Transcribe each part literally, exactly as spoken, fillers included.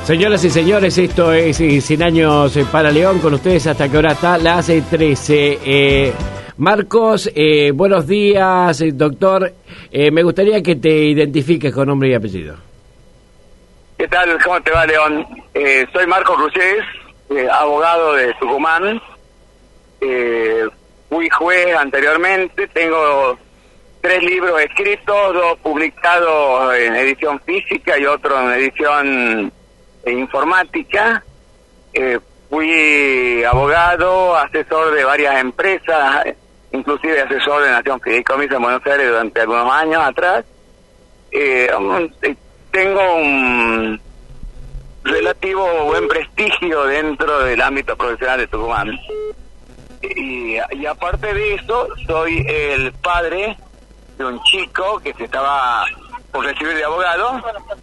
Señoras y señores, esto es Cien Años para León, con ustedes hasta que hora está las trece. Eh, Marcos, eh, buenos días, doctor. Eh, me gustaría que te identifiques con nombre y apellido. ¿Qué tal? ¿Cómo te va, León? Eh, soy Marcos Crucés, eh, abogado de Tucumán. Eh, fui juez anteriormente, tengo tres libros escritos, dos publicados en edición física y otro en edición informática. Eh, fui abogado, asesor de varias empresas, inclusive asesor de Nación Fideicomiso en Buenos Aires durante algunos años atrás. Eh, tengo un relativo buen prestigio dentro del ámbito profesional de Tucumán. Y, y aparte de eso, soy el padre de un chico que se estaba por recibir de abogado,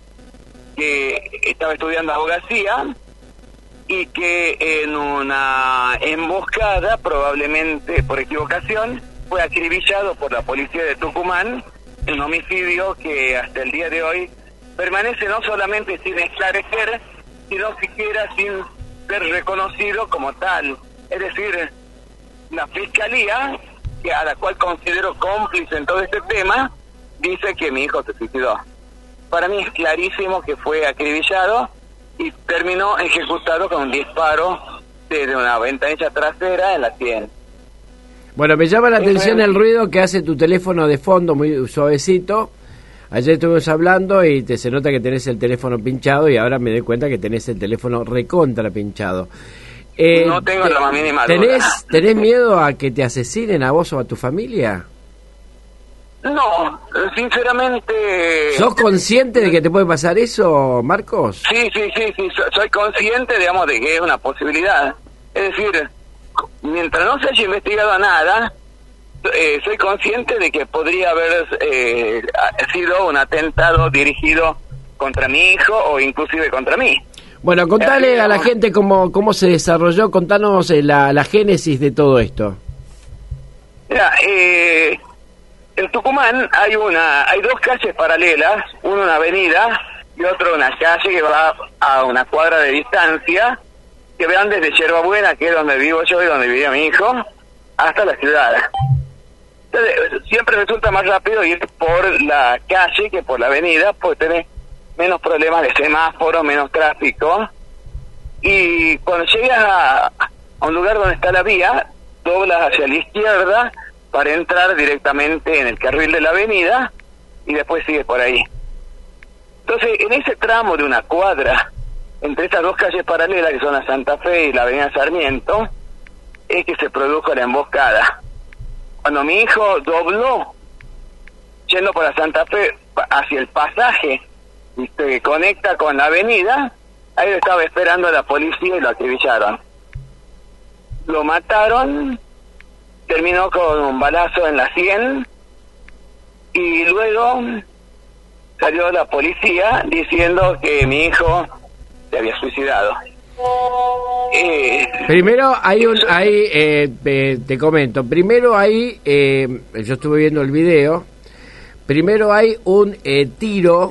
que estaba estudiando abogacía y que en una emboscada, probablemente por equivocación, fue acribillado por la policía de Tucumán, un homicidio que hasta el día de hoy permanece no solamente sin esclarecer, sino siquiera sin ser reconocido como tal. Es decir, la Fiscalía, que a la cual considero cómplice en todo este tema, dice que mi hijo se suicidó. Para mí es clarísimo que fue acribillado y terminó ejecutado con un disparo desde una ventanilla trasera en la sien. Bueno, me llama la atención el ruido que hace tu teléfono de fondo, muy suavecito. Ayer estuvimos hablando y te se nota que tenés el teléfono pinchado y ahora me doy cuenta que tenés el teléfono recontra pinchado. Eh, no tengo te, la mínima ¿tenés, duda. ¿Tenés miedo a que te asesinen a vos o a tu familia? No, sinceramente... ¿Sos consciente de que te puede pasar eso, Marcos? Sí, sí, sí, sí, soy consciente, digamos, de que es una posibilidad. Es decir, mientras no se haya investigado nada, eh, soy consciente de que podría haber eh, sido un atentado dirigido contra mi hijo o inclusive contra mí. Bueno, contale a la gente cómo cómo se desarrolló, contanos eh, la, la génesis de todo esto. Mira, eh... en Tucumán hay una, hay dos calles paralelas, una una avenida y otra una calle que va a una cuadra de distancia, que van desde Yerba Buena, que es donde vivo yo y donde vivía mi hijo, hasta la ciudad. Entonces, siempre resulta más rápido ir por la calle que por la avenida, porque tenés menos problemas de semáforo, menos tráfico, y cuando llegas a, a un lugar donde está la vía, doblas hacia la izquierda para entrar directamente en el carril de la avenida y después sigue por ahí. Entonces, en ese tramo de una cuadra, entre estas dos calles paralelas, que son la Santa Fe y la avenida Sarmiento, es que se produjo la emboscada. Cuando mi hijo dobló, yendo por la Santa Fe hacia el pasaje, ¿viste?, que conecta con la avenida, ahí lo estaba esperando la policía y lo acribillaron. Lo mataron, terminó con un balazo en la sien y luego salió la policía diciendo que mi hijo se había suicidado. Eh, primero hay un, hay, eh, eh, te comento, primero hay, eh, yo estuve viendo el video, primero hay un eh, tiro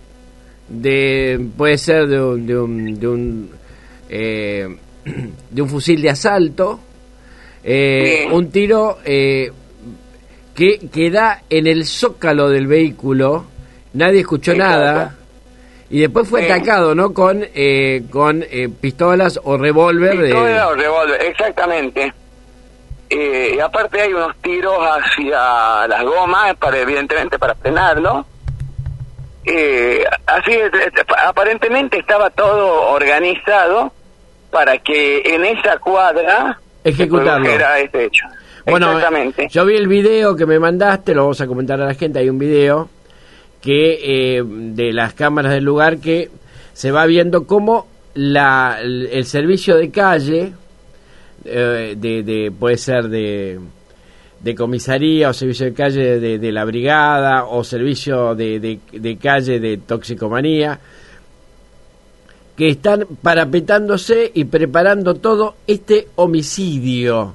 de, puede ser de un, de un, de un, eh, de un fusil de asalto. Eh, sí. Un tiro eh, que, que da en el zócalo del vehículo, nadie escuchó Exacto. nada, y después fue sí. atacado, ¿no? Con eh, con eh, pistolas o revólver. Pistola de... o revólver, exactamente. Eh, y aparte hay unos tiros hacia las gomas, para evidentemente para frenarlo. Eh, así, aparentemente estaba todo organizado para que en esa cuadra ejecutarlo. Era este hecho. Bueno, yo vi el video que me mandaste, lo vamos a comentar a la gente. Hay un video que eh, de las cámaras del lugar que se va viendo cómo la el, el servicio de calle eh, de, de puede ser de de comisaría o servicio de calle de, de la brigada o servicio de, de, de calle de toxicomanía, que están parapetándose y preparando todo este homicidio.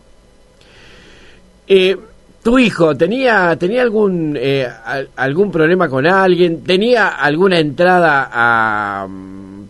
Eh, ¿Tu hijo tenía tenía algún eh, algún problema con alguien? ¿Tenía alguna entrada a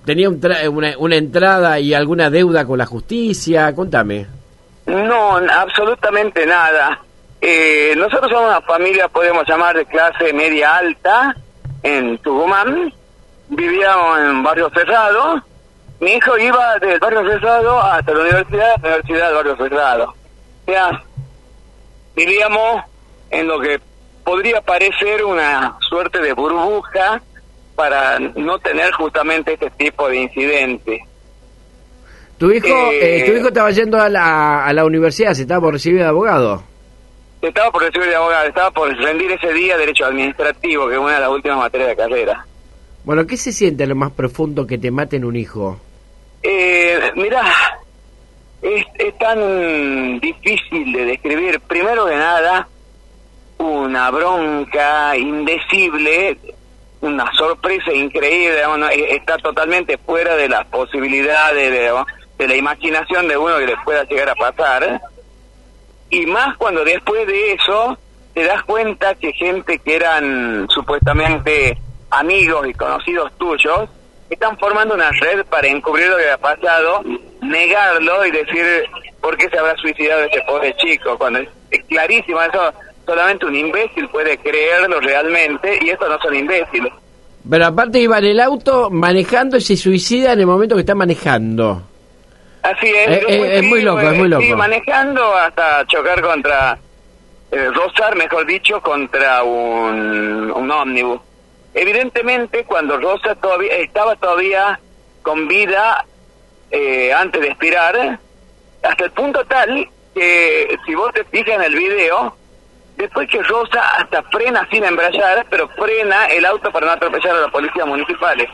tenía un tra una, una entrada y alguna deuda con la justicia? Contame. No, absolutamente nada. Eh, nosotros somos una familia, podemos llamar, de clase media alta en Tucumán. Vivíamos en Barrio Cerrado. Mi hijo iba del Barrio Cerrado hasta la universidad, la universidad del Barrio Cerrado. O sea, vivíamos en lo que podría parecer una suerte de burbuja para no tener justamente este tipo de incidentes. ¿Tu hijo eh, eh, tu hijo estaba yendo a la, a la universidad, se estaba por recibir de abogado? Estaba por recibir de abogado, estaba por rendir ese día Derecho Administrativo, que es una de las últimas materias de carrera. Bueno, ¿qué se siente a lo más profundo que te maten un hijo? Eh, mirá, es, es tan difícil de describir. Primero que nada, una bronca indecible, una sorpresa increíble, digamos, está totalmente fuera de las posibilidades, de, de la imaginación de uno que le pueda llegar a pasar. Y más cuando después de eso te das cuenta que gente que eran supuestamente amigos y conocidos tuyos están formando una red para encubrir lo que ha pasado, negarlo y decir por qué se habrá suicidado ese pobre chico, cuando es, es clarísimo eso. Solamente un imbécil puede creerlo realmente, y estos no son imbéciles. Pero aparte iba en el auto manejando y se suicida en el momento que está manejando. Así es. Es, es, es muy loco, es muy loco. Sí, manejando hasta chocar contra, eh, rozar, mejor dicho, contra un, un ómnibus. Evidentemente, cuando Rosa todavía estaba todavía con vida eh, antes de expirar, hasta el punto tal que, si vos te fijas en el video, después que Rosa hasta frena sin embrayar, pero frena el auto para no atropellar a los policías municipales.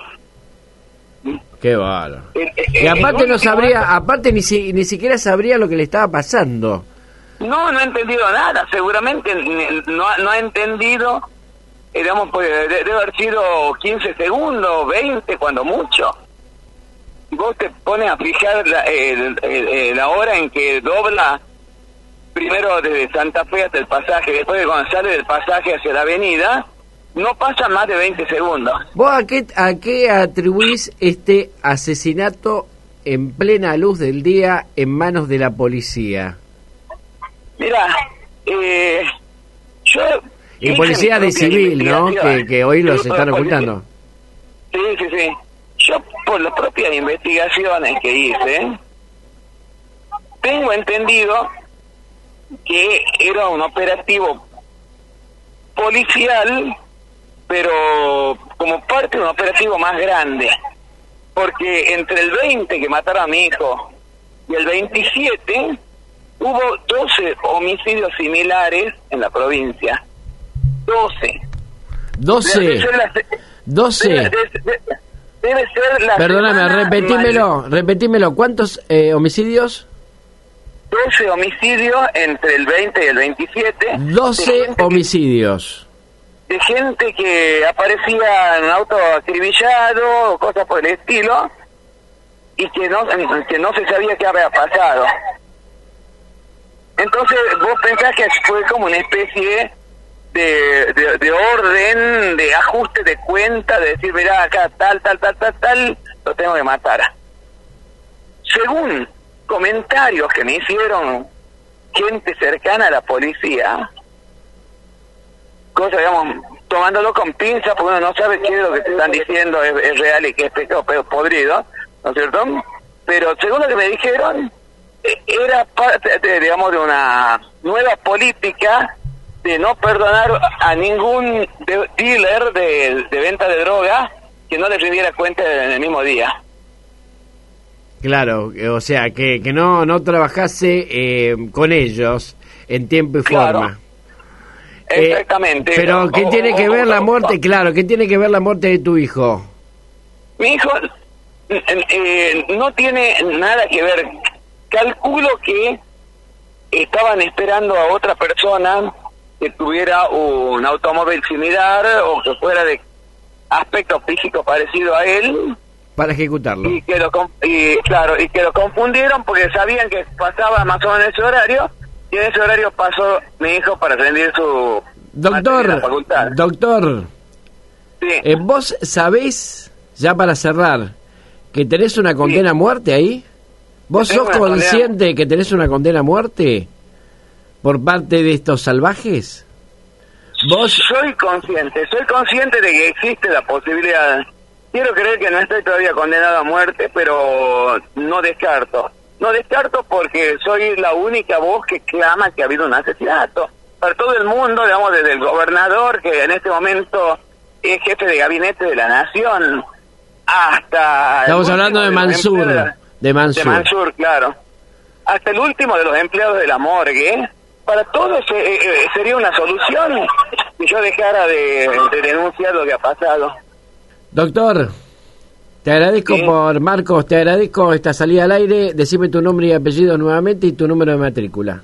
Qué bárbaro. Y aparte no sabría, aparte ni, si, ni siquiera sabría lo que le estaba pasando. No, no ha entendido nada, seguramente no, no ha entendido, eh, digamos, pues, debe haber sido quince segundos, veinte, cuando mucho. Vos te pones a fijar la, el, el, la hora en que dobla, primero desde Santa Fe hasta el pasaje, después de cuando sale del pasaje hacia la avenida, no pasa más de veinte segundos. ¿Vos a qué, a qué atribuís este asesinato en plena luz del día en manos de la policía? Mira, eh, yo... Y policía de civil, ¿no? Que, que hoy los están ocultando. Sí, sí, sí. Yo, por las propias investigaciones que hice, tengo entendido que era un operativo policial, pero como parte de un operativo más grande, porque entre el veinte que mataron a mi hijo y el veintisiete hubo doce homicidios similares en la provincia. doce. doce. Debe ser la, doce. Debe, debe, debe ser la Perdóname, repetímelo, repetímelo. ¿Cuántos eh, homicidios? doce homicidios entre el veinte y el veintisiete. doce homicidios. De gente que aparecía en un auto acribillado o cosas por el estilo, y que no, que no se sabía qué había pasado. Entonces vos pensás que fue como una especie de, de, de orden, de ajuste de cuenta, de decir, mirá, acá tal, tal, tal, tal, tal, lo tengo que matar. Según comentarios que me hicieron gente cercana a la policía, cosa, digamos, tomándolo con pinza, porque uno no sabe qué es lo que te están diciendo es, es real y qué es pecado podrido, ¿no es cierto? Pero según lo que me dijeron, era parte, de, digamos, de una nueva política de no perdonar a ningún de, dealer de, de venta de droga que no le rindiera cuenta en el mismo día. Claro, o sea, que, que no no trabajase eh, con ellos en tiempo y claro. forma. Exactamente. Eh, pero, ¿qué o, tiene o, que o, ver o, la muerte? O, claro, ¿qué tiene que ver la muerte de tu hijo? Mi hijo eh, eh, no tiene nada que ver. Calculo que estaban esperando a otra persona que tuviera un automóvil similar o que fuera de aspecto físico parecido a él, para ejecutarlo. Y que lo y, claro, y que lo confundieron porque sabían que pasaba más o menos ese horario, y en ese horario pasó mi hijo para rendir su doctor doctor sí. eh, vos sabés, ya para cerrar, ¿Que tenés una condena a muerte ahí? ¿Vos sos consciente condena... que tenés una condena a muerte por parte de estos salvajes? ¿Vos? Soy consciente, soy consciente de que existe la posibilidad. Quiero creer que no estoy todavía condenado a muerte, pero no descarto. No descarto porque soy la única voz que clama que ha habido un asesinato. Para todo el mundo, digamos, desde el gobernador, que en este momento es jefe de gabinete de la nación, hasta... Estamos hablando de Mansur, de, la, de Mansur. De Mansur, claro. Hasta el último de los empleados de la morgue. Para todos eh, eh, sería una solución si yo dejara de, de denunciar lo que ha pasado. Doctor, te agradezco sí. por, Marcos, te agradezco esta salida al aire. Decime tu nombre y apellido nuevamente y tu número de matrícula.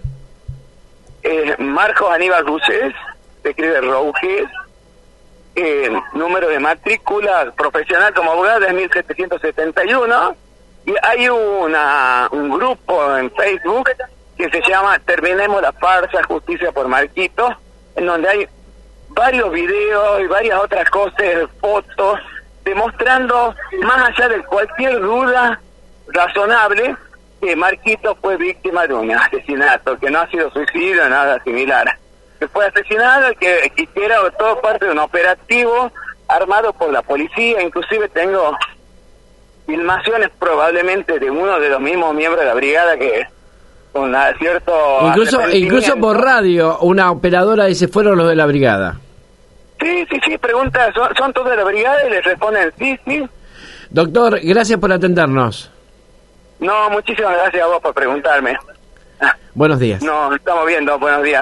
Eh, Marcos Aníbal Rusés, se escribe Rouges. Eh, número de matrícula profesional como abogado es mil setecientos setenta y uno. Y hay una un grupo en Facebook que se llama Terminemos la Farsa, Justicia por Marquito, en donde hay varios videos y varias otras cosas, fotos, demostrando, más allá de cualquier duda razonable, que Marquito fue víctima de un asesinato, que no ha sido suicidio, nada similar. Que fue asesinado, que, que era todo parte de un operativo armado por la policía. Inclusive tengo filmaciones probablemente de uno de los mismos miembros de la brigada que con cierto... Incluso, incluso por radio, una operadora dice, fueron los de la brigada. Sí, sí, sí, pregunta, ¿son, son todos de la brigada? Y les responden, sí, sí. Doctor, gracias por atendernos. No, muchísimas gracias a vos por preguntarme. Buenos días. No, estamos viendo, buenos días.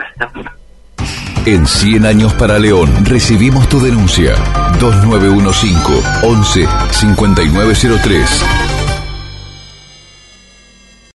En cien años para León recibimos tu denuncia. dos nueve uno cinco, once, cincuenta y nueve cero tres.